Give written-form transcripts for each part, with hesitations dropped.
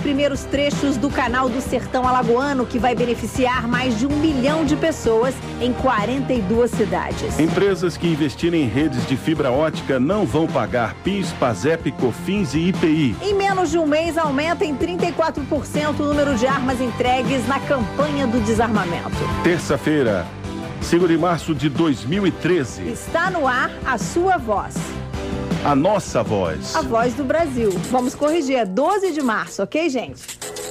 primeiros trechos do Canal do Sertão Alagoano, que vai beneficiar mais de 1 milhão de pessoas em 42 cidades. Empresas que investirem em redes de fibra ótica não vão pagar PIS, PASEP, COFINS e IPI. Em menos de um mês, aumenta em 34% o número de armas entregues na campanha do desarmamento. Terça-feira, 5 de março de 2013. Está no ar a sua voz. A nossa voz. A voz do Brasil. Vamos corrigir, é 12 de março, ok, gente?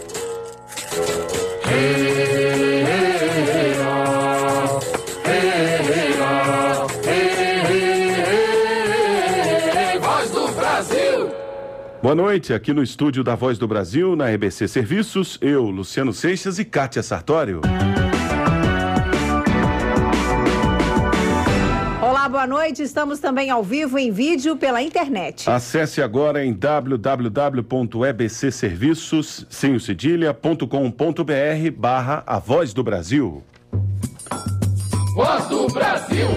Voz do Brasil. Boa noite, aqui no estúdio da Voz do Brasil, na EBC Serviços, eu, Luciano Seixas e Kátia Sartório. Olá, boa noite. Estamos também ao vivo em vídeo pela internet. Acesse agora em www.ebccedilha.com.br/A Voz do Brasil. Voz do Brasil.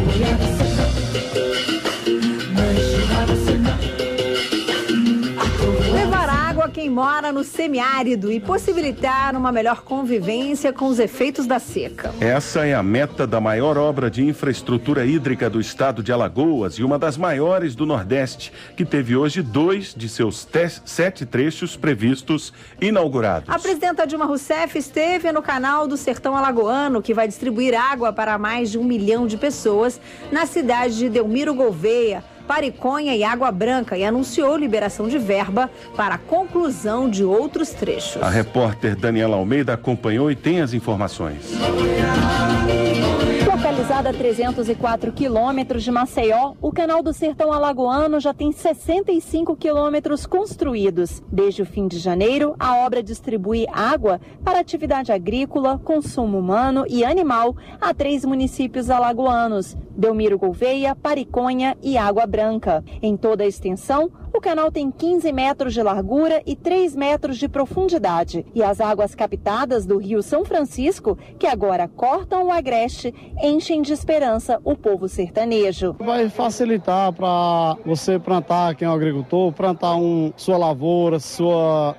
Quem mora no semiárido e possibilitar uma melhor convivência com os efeitos da seca. Essa é a meta da maior obra de infraestrutura hídrica do estado de Alagoas e uma das maiores do Nordeste, que teve hoje 2 de seus 7 trechos previstos inaugurados. A presidenta Dilma Rousseff esteve no Canal do Sertão Alagoano, que vai distribuir água para mais de 1 milhão de pessoas na cidade de Delmiro Gouveia, Pariconha e Água Branca, e anunciou liberação de verba para a conclusão de outros trechos. A repórter Daniela Almeida acompanhou e tem as informações. Localizada a 304 quilômetros de Maceió, o Canal do Sertão Alagoano já tem 65 quilômetros construídos. Desde o fim de janeiro, a obra distribui água para atividade agrícola, consumo humano e animal a 3 municípios alagoanos: Delmiro Gouveia, Pariconha e Água Branca. Em toda a extensão, o canal tem 15 metros de largura e 3 metros de profundidade. E as águas captadas do Rio São Francisco, que agora cortam o agreste, enchem de esperança o povo sertanejo. Vai facilitar para você plantar, quem é um agricultor, plantar sua lavoura, sua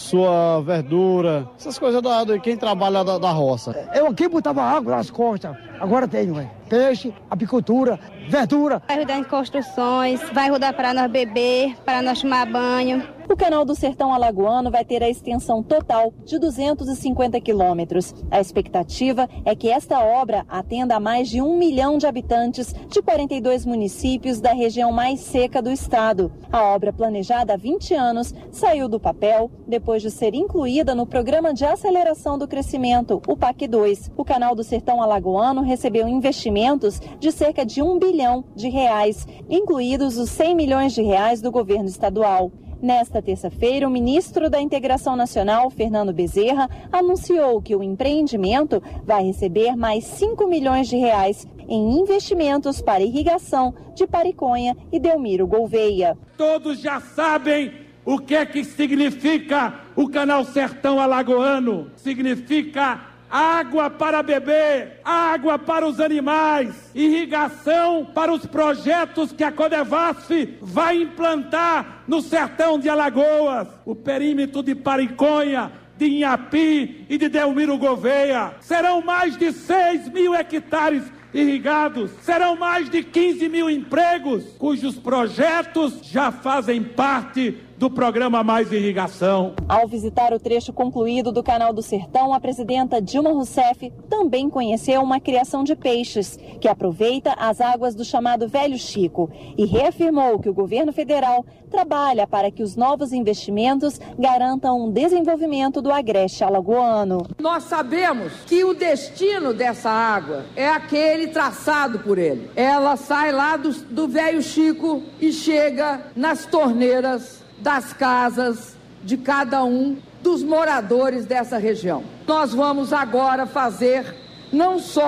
verdura, essas coisas de quem trabalha da roça. Eu aqui botava água nas costas, agora tenho, peixe, apicultura, verdura. Vai rodar em construções, vai rodar para nós beber, para nós tomar banho. O Canal do Sertão Alagoano vai ter a extensão total de 250 quilômetros. A expectativa é que esta obra atenda a mais de 1 milhão de habitantes de 42 municípios da região mais seca do estado. A obra, planejada há 20 anos, saiu do papel depois de ser incluída no Programa de Aceleração do Crescimento, o PAC 2. O Canal do Sertão Alagoano recebeu investimentos de cerca de R$1 bilhão, incluídos os R$100 milhões do governo estadual. Nesta terça-feira, o ministro da Integração Nacional, Fernando Bezerra, anunciou que o empreendimento vai receber mais R$5 milhões em investimentos para irrigação de Pariconha e Delmiro Gouveia. Todos já sabem o que significa o Canal Sertão Alagoano. Significa água para beber, água para os animais, irrigação para os projetos que a Codevasf vai implantar no sertão de Alagoas, o perímetro de Pariconha, de Inhapi e de Delmiro Gouveia. Serão mais de 6 mil hectares irrigados, serão mais de 15 mil empregos, cujos projetos já fazem parte do programa Mais Irrigação. Ao visitar o trecho concluído do Canal do Sertão, a presidenta Dilma Rousseff também conheceu uma criação de peixes, que aproveita as águas do chamado Velho Chico, e reafirmou que o governo federal trabalha para que os novos investimentos garantam um desenvolvimento do agreste alagoano. Nós sabemos que o destino dessa água é aquele traçado por ele. Ela sai lá do Velho Chico e chega nas torneiras das casas de cada um dos moradores dessa região. Nós vamos agora fazer não só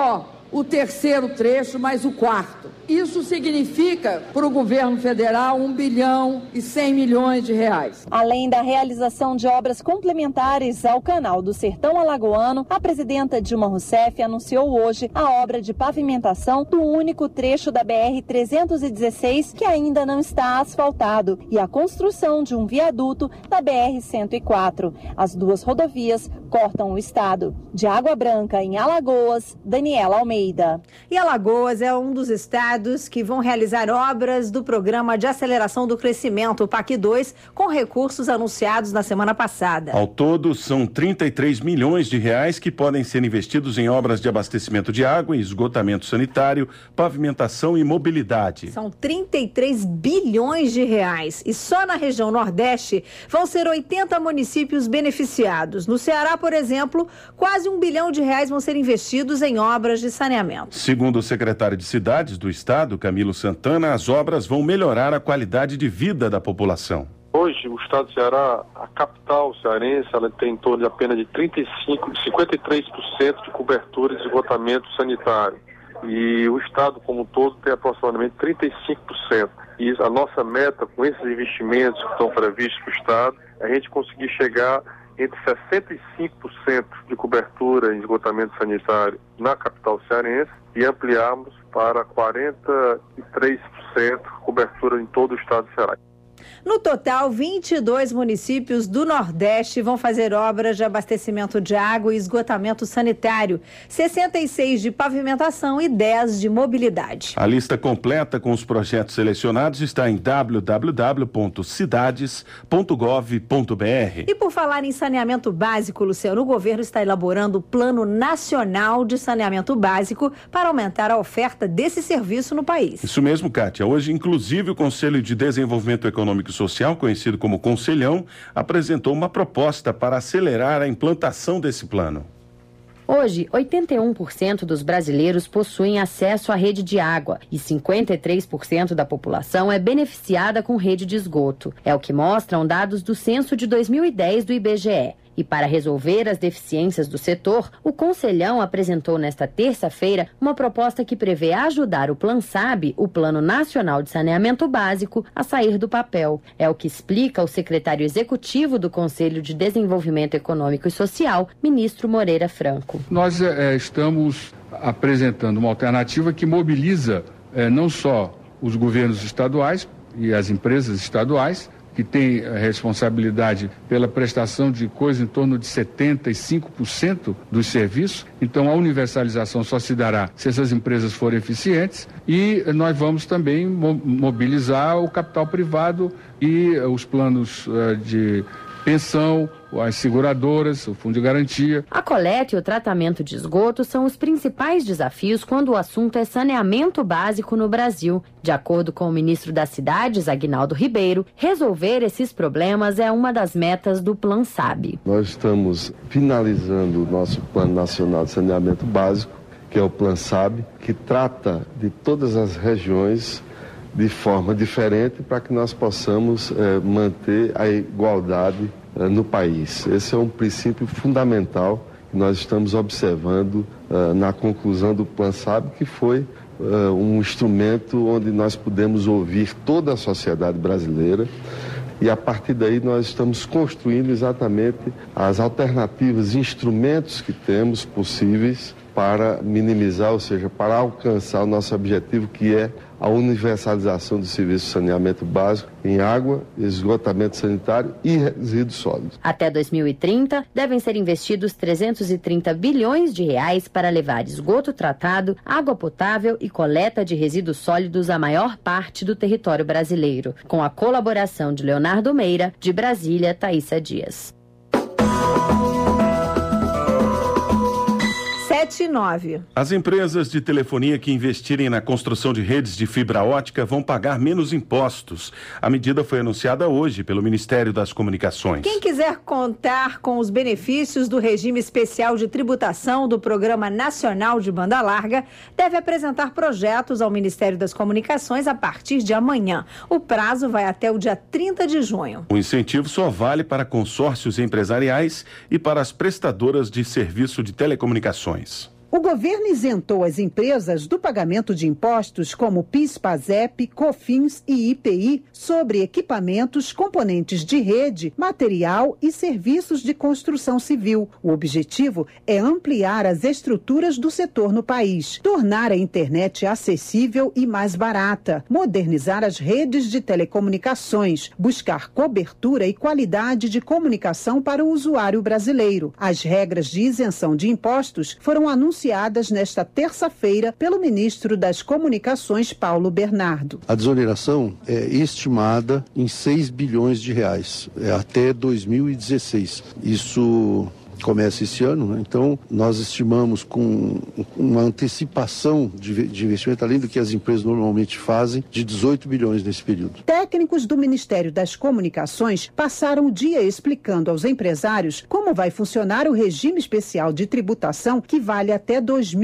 o terceiro trecho, mais o quarto. Isso significa para o governo federal 1 bilhão e 100 milhões de reais. Além da realização de obras complementares ao Canal do Sertão Alagoano, a presidenta Dilma Rousseff anunciou hoje a obra de pavimentação do único trecho da BR-316 que ainda não está asfaltado e a construção de um viaduto da BR-104. As duas rodovias cortam o estado. De Água Branca, em Alagoas, Daniela Almeida. E Alagoas é um dos estados que vão realizar obras do Programa de Aceleração do Crescimento, o PAC 2, com recursos anunciados na semana passada. Ao todo, são 33 milhões de reais que podem ser investidos em obras de abastecimento de água e esgotamento sanitário, pavimentação e mobilidade. São 33 bilhões de reais. E só na região Nordeste vão ser 80 municípios beneficiados. No Ceará, por exemplo, quase 1 bilhão de reais vão ser investidos em obras de saneamento. Segundo o secretário de Cidades do Estado, Camilo Santana, as obras vão melhorar a qualidade de vida da população. Hoje, o estado do Ceará, a capital cearense, ela tem em torno de apenas de 53% de cobertura de esgotamento sanitário. E o estado como um todo tem aproximadamente 35%. E a nossa meta com esses investimentos que estão previstos para o estado, é a gente conseguir chegar entre 65% de cobertura em esgotamento sanitário na capital cearense e ampliarmos para 43% cobertura em todo o estado do Ceará. No total, 22 municípios do Nordeste vão fazer obras de abastecimento de água e esgotamento sanitário, 66 de pavimentação e 10 de mobilidade. A lista completa com os projetos selecionados está em www.cidades.gov.br. E por falar em saneamento básico, Luciano, o governo está elaborando o Plano Nacional de Saneamento Básico para aumentar a oferta desse serviço no país. Isso mesmo, Kátia. Hoje, inclusive, o Conselho de Desenvolvimento Econômico e Social, conhecido como Conselhão, apresentou uma proposta para acelerar a implantação desse plano. Hoje, 81% dos brasileiros possuem acesso à rede de água e 53% da população é beneficiada com rede de esgoto. É o que mostram dados do censo de 2010 do IBGE. E para resolver as deficiências do setor, o Conselhão apresentou nesta terça-feira uma proposta que prevê ajudar o PlanSAB, o Plano Nacional de Saneamento Básico, a sair do papel. É o que explica o secretário executivo do Conselho de Desenvolvimento Econômico e Social, ministro Moreira Franco. Nós estamos apresentando uma alternativa que mobiliza não só os governos estaduais e as empresas estaduais, que tem responsabilidade pela prestação de coisa em torno de 75% dos serviços. Então, a universalização só se dará se essas empresas forem eficientes e nós vamos também mobilizar o capital privado e os planos de pensão, as seguradoras, o fundo de garantia. A coleta e o tratamento de esgoto são os principais desafios quando o assunto é saneamento básico no Brasil. De acordo com o ministro das Cidades, Aguinaldo Ribeiro, resolver esses problemas é uma das metas do PlanSAB. Nós estamos finalizando o nosso Plano Nacional de Saneamento Básico, que é o PlanSAB, que trata de todas as regiões de forma diferente para que nós possamos manter a igualdade no país. Esse é um princípio fundamental que nós estamos observando na conclusão do PlanSAB, que foi um instrumento onde nós pudemos ouvir toda a sociedade brasileira e a partir daí nós estamos construindo exatamente as alternativas, instrumentos que temos possíveis para minimizar, ou seja, para alcançar o nosso objetivo, que é a universalização do serviço de saneamento básico em água, esgotamento sanitário e resíduos sólidos. Até 2030, devem ser investidos 330 bilhões de reais para levar esgoto tratado, água potável e coleta de resíduos sólidos à maior parte do território brasileiro. Com a colaboração de Leonardo Meira, de Brasília, Thaísa Dias. 7:09. As empresas de telefonia que investirem na construção de redes de fibra ótica vão pagar menos impostos. A medida foi anunciada hoje pelo Ministério das Comunicações. Quem quiser contar com os benefícios do regime especial de tributação do Programa Nacional de Banda Larga deve apresentar projetos ao Ministério das Comunicações a partir de amanhã. O prazo vai até o dia 30 de junho. O incentivo só vale para consórcios empresariais e para as prestadoras de serviço de telecomunicações. O governo isentou as empresas do pagamento de impostos como PIS, PASEP, COFINS e IPI sobre equipamentos, componentes de rede, material e serviços de construção civil. O objetivo é ampliar as estruturas do setor no país, tornar a internet acessível e mais barata, modernizar as redes de telecomunicações, buscar cobertura e qualidade de comunicação para o usuário brasileiro. As regras de isenção de impostos foram anunciadas nesta terça-feira pelo ministro das Comunicações, Paulo Bernardo. A desoneração é estimada em 6 bilhões de reais, até 2016. Isso começa esse ano, né? Então nós estimamos com uma antecipação de investimento, além do que as empresas normalmente fazem, de 18 bilhões nesse período. Técnicos do Ministério das Comunicações passaram o dia explicando aos empresários como vai funcionar o regime especial de tributação que vale até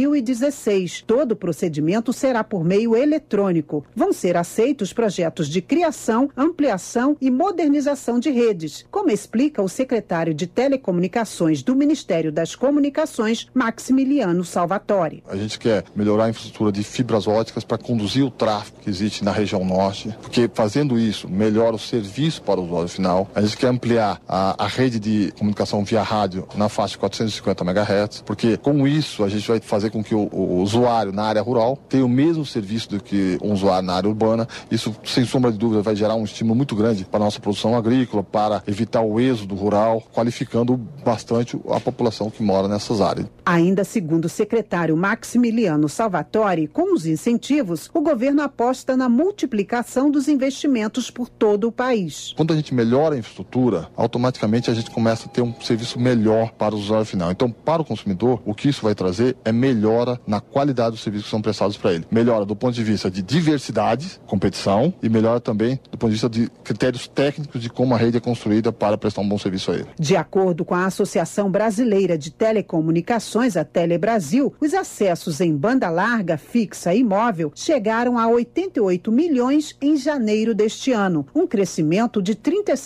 2016. Todo o procedimento será por meio eletrônico. Vão ser aceitos projetos de criação, ampliação e modernização de redes, como explica o secretário de Telecomunicações do Ministério das Comunicações, Maximiliano Salvatore. A gente quer melhorar a infraestrutura de fibras óticas para conduzir o tráfego que existe na região norte, porque fazendo isso melhora o serviço para o usuário final. A gente quer ampliar a rede de comunicação via rádio na faixa de 450 MHz, porque com isso a gente vai fazer com que o usuário na área rural tenha o mesmo serviço do que um usuário na área urbana. Isso, sem sombra de dúvida, vai gerar um estímulo muito grande para a nossa produção agrícola, para evitar o êxodo rural, qualificando bastante a população que mora nessas áreas. Ainda segundo o secretário Maximiliano Salvatore, com os incentivos, o governo aposta na multiplicação dos investimentos por todo o país. Quando a gente melhora a infraestrutura, automaticamente a gente começa a ter um serviço melhor para o usuário final. Então, para o consumidor, o que isso vai trazer é melhora na qualidade dos serviços que são prestados para ele. Melhora do ponto de vista de diversidade, competição, e melhora também do ponto de vista de critérios técnicos de como a rede é construída para prestar um bom serviço a ele. De acordo com a Associação Brasileira de Telecomunicações, a Telebrasil, os acessos em banda larga, fixa e móvel chegaram a 88 milhões em janeiro deste ano, um crescimento de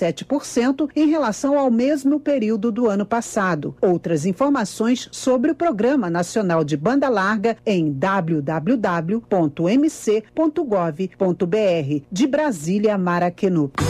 37% em relação ao mesmo período do ano passado. Outras informações sobre o Programa Nacional de Banda Larga em www.mc.gov.br. De Brasília, Mara Kenup.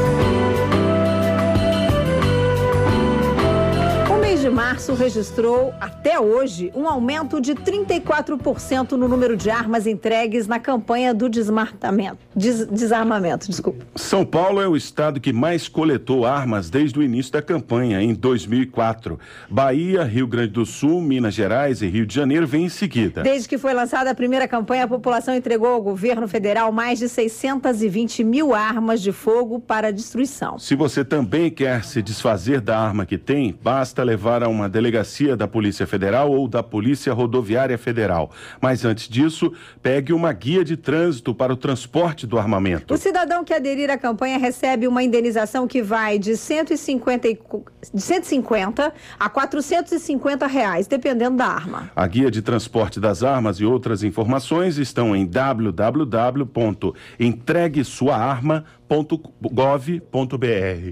De março registrou, até hoje, um aumento de 34% no número de armas entregues na campanha do desarmamento. São Paulo é o estado que mais coletou armas desde o início da campanha, em 2004. Bahia, Rio Grande do Sul, Minas Gerais e Rio de Janeiro vêm em seguida. Desde que foi lançada a primeira campanha, a população entregou ao governo federal mais de 620 mil armas de fogo para destruição. Se você também quer se desfazer da arma que tem, basta levar a uma delegacia da Polícia Federal ou da Polícia Rodoviária Federal. Mas antes disso, pegue uma guia de trânsito para o transporte do armamento. O cidadão que aderir à campanha recebe uma indenização que vai de 150 a 450 reais, dependendo da arma. A guia de transporte das armas e outras informações estão em www.entreguesuaarma.gov.br.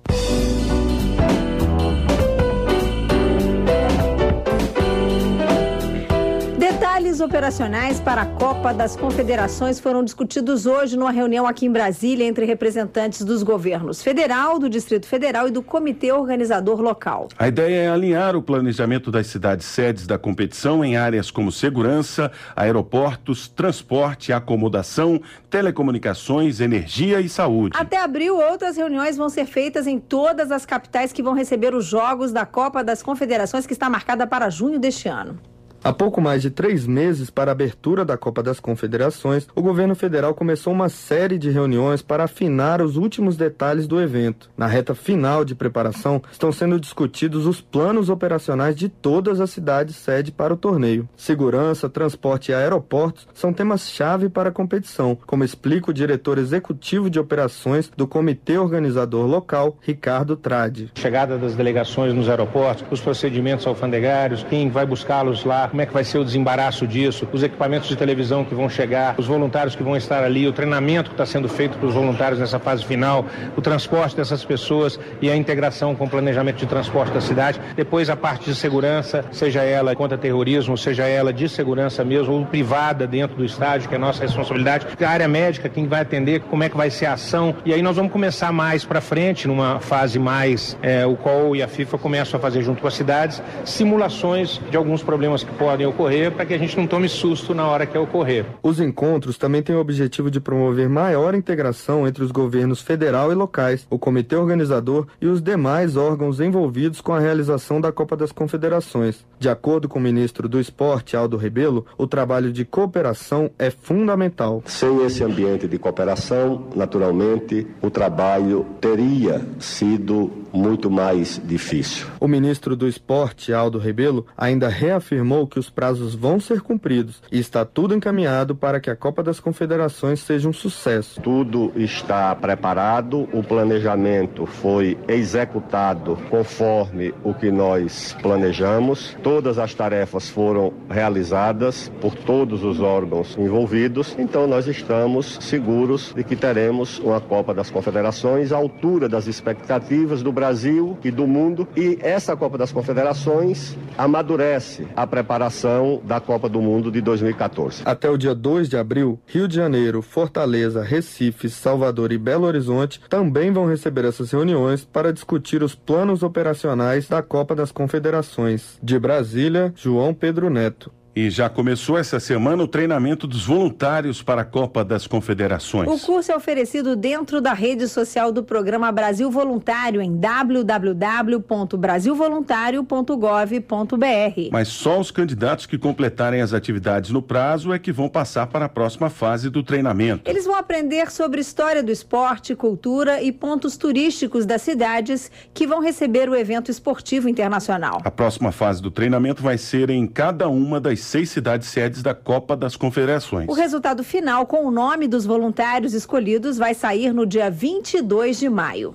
Detalhes operacionais para a Copa das Confederações foram discutidos hoje numa reunião aqui em Brasília entre representantes dos governos federal, do Distrito Federal e do Comitê Organizador Local. A ideia é alinhar o planejamento das cidades sedes da competição em áreas como segurança, aeroportos, transporte, acomodação, telecomunicações, energia e saúde. Até abril, outras reuniões vão ser feitas em todas as capitais que vão receber os jogos da Copa das Confederações, que está marcada para junho deste ano. Há pouco mais de 3 meses para a abertura da Copa das Confederações, o governo federal começou uma série de reuniões para afinar os últimos detalhes do evento. Na reta final de preparação, estão sendo discutidos os planos operacionais de todas as cidades sede para o torneio. Segurança, transporte e aeroportos são temas-chave para a competição, como explica o diretor executivo de operações do Comitê Organizador Local, Ricardo Tradi. Chegada das delegações nos aeroportos, os procedimentos alfandegários, quem vai buscá-los lá como é que vai ser o desembaraço disso, os equipamentos de televisão que vão chegar, os voluntários que vão estar ali, o treinamento que está sendo feito para os voluntários nessa fase final, o transporte dessas pessoas e a integração com o planejamento de transporte da cidade. Depois a parte de segurança, seja ela contra terrorismo, seja ela de segurança mesmo, ou privada dentro do estádio, que é a nossa responsabilidade. A área médica, quem vai atender, como é que vai ser a ação. E aí nós vamos começar mais para frente, numa fase mais, o COL e a FIFA começam a fazer junto com as cidades, simulações de alguns problemas que podem ocorrer, para que a gente não tome susto na hora que ocorrer. Os encontros também têm o objetivo de promover maior integração entre os governos federal e locais, o comitê organizador e os demais órgãos envolvidos com a realização da Copa das Confederações. De acordo com o ministro do Esporte, Aldo Rebelo, o trabalho de cooperação é fundamental. Sem esse ambiente de cooperação, naturalmente, o trabalho teria sido muito mais difícil. O ministro do Esporte, Aldo Rebelo, ainda reafirmou que os prazos vão ser cumpridos e está tudo encaminhado para que a Copa das Confederações seja um sucesso. Tudo está preparado, o planejamento foi executado conforme o que nós planejamos, todas as tarefas foram realizadas por todos os órgãos envolvidos, então nós estamos seguros de que teremos uma Copa das Confederações à altura das expectativas do Brasil e do mundo, e essa Copa das Confederações amadurece a preparação da Copa do Mundo de 2014. Até o dia 2 de abril, Rio de Janeiro, Fortaleza, Recife, Salvador e Belo Horizonte também vão receber essas reuniões para discutir os planos operacionais da Copa das Confederações. De Brasília, João Pedro Neto. E já começou essa semana o treinamento dos voluntários para a Copa das Confederações. O curso é oferecido dentro da rede social do programa Brasil Voluntário em www.brasilvoluntario.gov.br. Mas só os candidatos que completarem as atividades no prazo é que vão passar para a próxima fase do treinamento. Eles vão aprender sobre história do esporte, cultura e pontos turísticos das cidades que vão receber o evento esportivo internacional. A próxima fase do treinamento vai ser em cada uma das 6 cidades sedes da Copa das Confederações. O resultado final, com o nome dos voluntários escolhidos, vai sair no dia 22 de maio.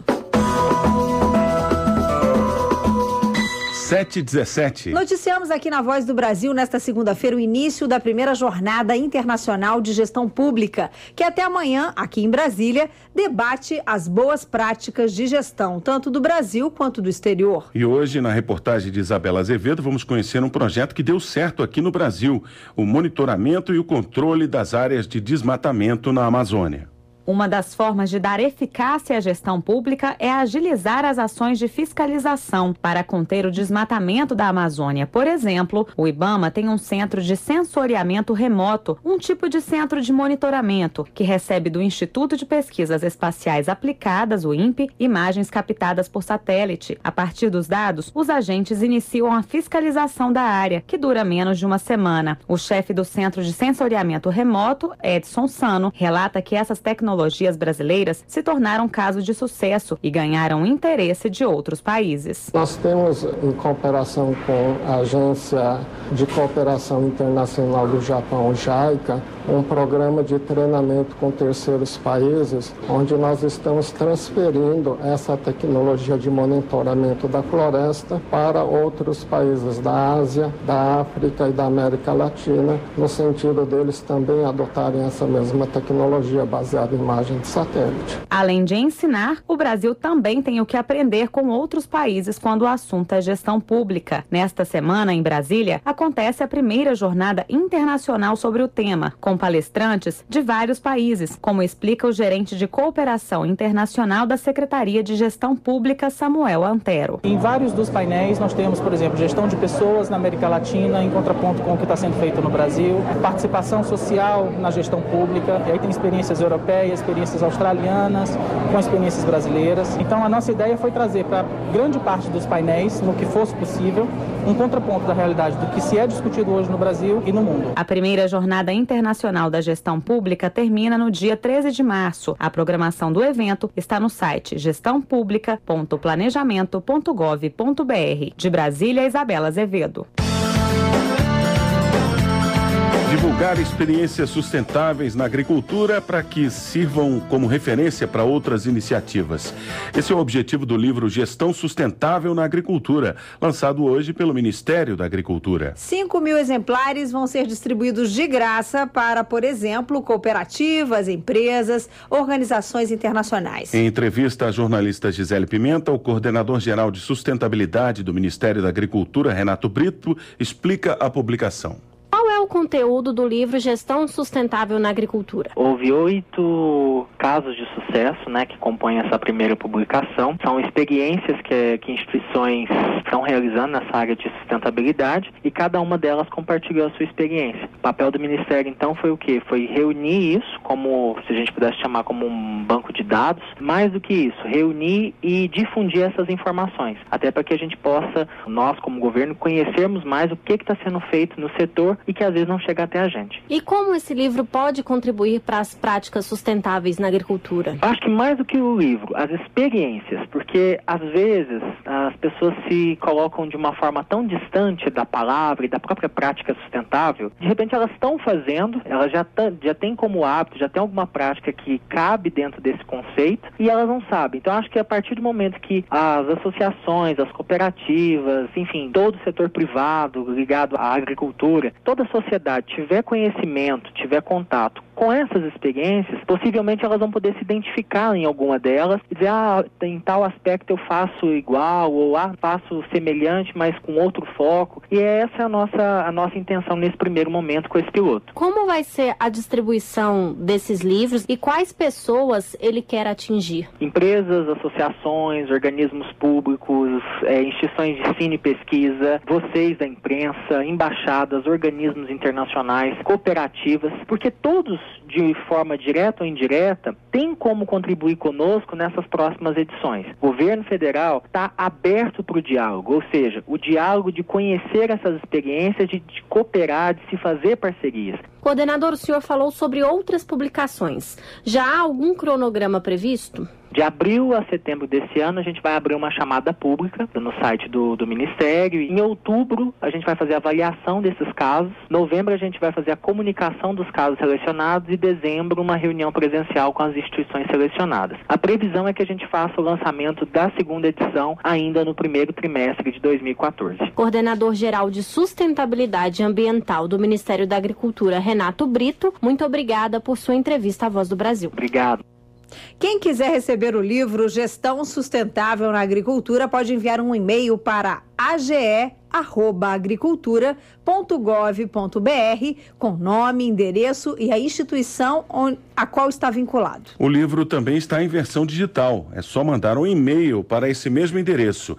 7h17. Noticiamos aqui na Voz do Brasil, nesta segunda-feira, o início da primeira Jornada Internacional de Gestão Pública, que até amanhã, aqui em Brasília, debate as boas práticas de gestão, tanto do Brasil quanto do exterior. E hoje, na reportagem de Isabela Azevedo, vamos conhecer um projeto que deu certo aqui no Brasil, o monitoramento e o controle das áreas de desmatamento na Amazônia. Uma das formas de dar eficácia à gestão pública é agilizar as ações de fiscalização para conter o desmatamento da Amazônia. Por exemplo, o IBAMA tem um centro de sensoriamento remoto, um tipo de centro de monitoramento, que recebe do Instituto de Pesquisas Espaciais Aplicadas, o INPE, imagens captadas por satélite. A partir dos dados, os agentes iniciam a fiscalização da área, que dura menos de uma semana. O chefe do Centro de Sensoriamento Remoto, Edson Sano, relata que essas tecnologias brasileiras se tornaram caso de sucesso e ganharam interesse de outros países. Nós temos, em cooperação com a Agência de Cooperação Internacional do Japão, JICA, um programa de treinamento com terceiros países, onde nós estamos transferindo essa tecnologia de monitoramento da floresta para outros países da Ásia, da África e da América Latina, no sentido deles também adotarem essa mesma tecnologia baseada em imagem de satélite. Além de ensinar, o Brasil também tem o que aprender com outros países quando o assunto é gestão pública. Nesta semana, em Brasília, acontece a primeira jornada internacional sobre o tema, com palestrantes de vários países, como explica o gerente de cooperação internacional da Secretaria de Gestão Pública, Samuel Antero. Em vários dos painéis nós temos, por exemplo, gestão de pessoas na América Latina, em contraponto com o que está sendo feito no Brasil, participação social na gestão pública, e aí tem experiências europeias, experiências australianas, com experiências brasileiras. Então a nossa ideia foi trazer para grande parte dos painéis, no que fosse possível, um contraponto da realidade do que se é discutido hoje no Brasil e no mundo. A primeira Jornada Internacional da Gestão Pública termina no dia 13 de março. A programação do evento está no site gestãopublica.planejamento.gov.br. De Brasília, Isabela Azevedo. Divulgar experiências sustentáveis na agricultura para que sirvam como referência para outras iniciativas. Esse é o objetivo do livro Gestão Sustentável na Agricultura, lançado hoje pelo Ministério da Agricultura. 5.000 exemplares vão ser distribuídos de graça para, por exemplo, cooperativas, empresas, organizações internacionais. Em entrevista à jornalista Gisele Pimenta, o coordenador-geral de sustentabilidade do Ministério da Agricultura, Renato Brito, explica a publicação. Qual é o conteúdo do livro Gestão Sustentável na Agricultura? Houve 8 casos de sucesso, que compõem essa primeira publicação. São experiências que instituições estão realizando nessa área de sustentabilidade e cada uma delas compartilhou a sua experiência. O papel do Ministério, então, foi o quê? Foi reunir isso, como se a gente pudesse chamar como um banco de dados. Mais do que isso, reunir e difundir essas informações, até para que a gente possa, nós como governo, conhecermos mais o que está sendo feito no setor e que às vezes não chega até a gente. E como esse livro pode contribuir para as práticas sustentáveis na agricultura? Acho que mais do que o livro, as experiências, porque às vezes as pessoas se colocam de uma forma tão distante da palavra e da própria prática sustentável, de repente elas estão fazendo, elas já têm como hábito, já tem alguma prática que cabe dentro desse conceito e elas não sabem. Então acho que a partir do momento que as associações, as cooperativas, enfim, todo o setor privado ligado à agricultura, toda a sociedade tiver conhecimento, tiver contato com essas experiências, possivelmente elas vão poder se identificar em alguma delas e dizer, em tal aspecto eu faço igual, ou faço semelhante, mas com outro foco. E essa é a nossa intenção nesse primeiro momento com esse piloto. Como vai ser a distribuição desses livros e quais pessoas ele quer atingir? Empresas, associações, organismos públicos, instituições de ensino e pesquisa, vocês da imprensa, embaixadas, organismos internacionais, cooperativas, porque todos, de forma direta ou indireta, têm como contribuir conosco nessas próximas edições. O governo federal está aberto para o diálogo, ou seja, o diálogo de conhecer essas experiências, de cooperar, de se fazer parcerias. Coordenador, o senhor falou sobre outras publicações. Já há algum cronograma previsto? De abril a setembro desse ano, a gente vai abrir uma chamada pública no site do Ministério. Em outubro, a gente vai fazer a avaliação desses casos. Novembro, a gente vai fazer a comunicação dos casos selecionados. E dezembro, uma reunião presencial com as instituições selecionadas. A previsão é que a gente faça o lançamento da segunda edição ainda no primeiro trimestre de 2014. Coordenador-geral de Sustentabilidade Ambiental do Ministério da Agricultura, Renato Brito, muito obrigada por sua entrevista à Voz do Brasil. Obrigado. Quem quiser receber o livro Gestão Sustentável na Agricultura pode enviar um e-mail para age@agricultura.gov.br com nome, endereço e a instituição a qual está vinculado. O livro também está em versão digital. É só mandar um e-mail para esse mesmo endereço,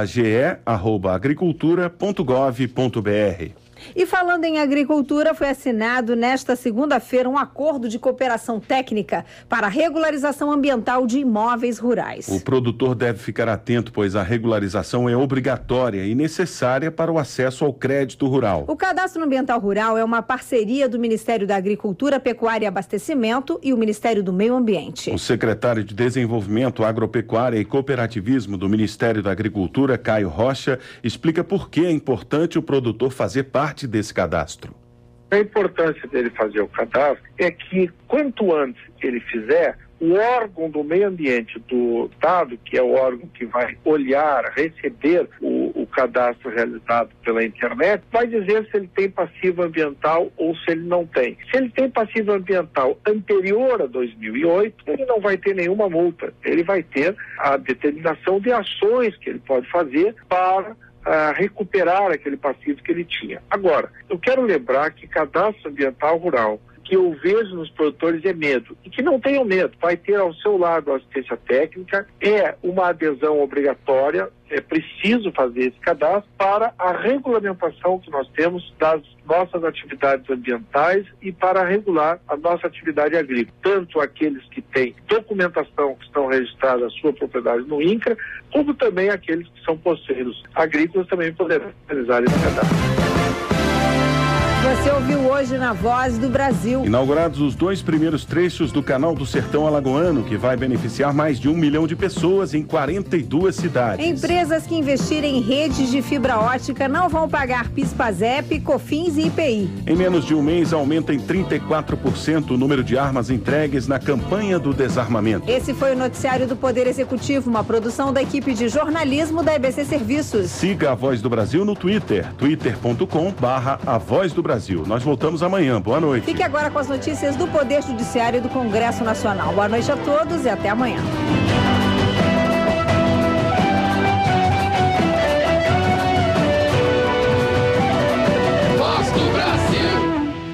age@agricultura.gov.br. E falando em agricultura, foi assinado nesta segunda-feira um acordo de cooperação técnica para a regularização ambiental de imóveis rurais. O produtor deve ficar atento, pois a regularização é obrigatória e necessária para o acesso ao crédito rural. O Cadastro Ambiental Rural é uma parceria do Ministério da Agricultura, Pecuária e Abastecimento e o Ministério do Meio Ambiente. O secretário de Desenvolvimento, Agropecuária e Cooperativismo do Ministério da Agricultura, Caio Rocha, explica por que é importante o produtor fazer parte desse cadastro. A importância dele fazer o cadastro é que quanto antes ele fizer, o órgão do meio ambiente do Estado, que é o órgão que vai olhar, receber o cadastro realizado pela internet, vai dizer se ele tem passivo ambiental ou se ele não tem. Se ele tem passivo ambiental anterior a 2008, ele não vai ter nenhuma multa. Ele vai ter a determinação de ações que ele pode fazer para recuperar aquele passivo que ele tinha. Agora, eu quero lembrar que cadastro ambiental rural, que eu vejo nos produtores é medo, e que não tenham medo, vai ter ao seu lado a assistência técnica, é uma adesão obrigatória, é preciso fazer esse cadastro para a regulamentação que nós temos das nossas atividades ambientais e para regular a nossa atividade agrícola. Tanto aqueles que têm documentação que estão registradas a sua propriedade no INCRA, como também aqueles que são poceiros agrícolas também poderão realizar esse cadastro. Você ouviu hoje na Voz do Brasil. Inaugurados os 2 primeiros trechos do Canal do Sertão Alagoano, que vai beneficiar mais de 1 milhão de pessoas em 42 cidades. Empresas que investirem em redes de fibra ótica não vão pagar PIS/PASEP, COFINS e IPI. Em menos de um mês, aumenta em 34% o número de armas entregues na campanha do desarmamento. Esse foi o noticiário do Poder Executivo, uma produção da equipe de jornalismo da EBC Serviços. Siga a Voz do Brasil no Twitter, twitter.com/A Voz do Brasil. Nós voltamos amanhã. Boa noite. Fique agora com as notícias do Poder Judiciário e do Congresso Nacional. Boa noite a todos e até amanhã.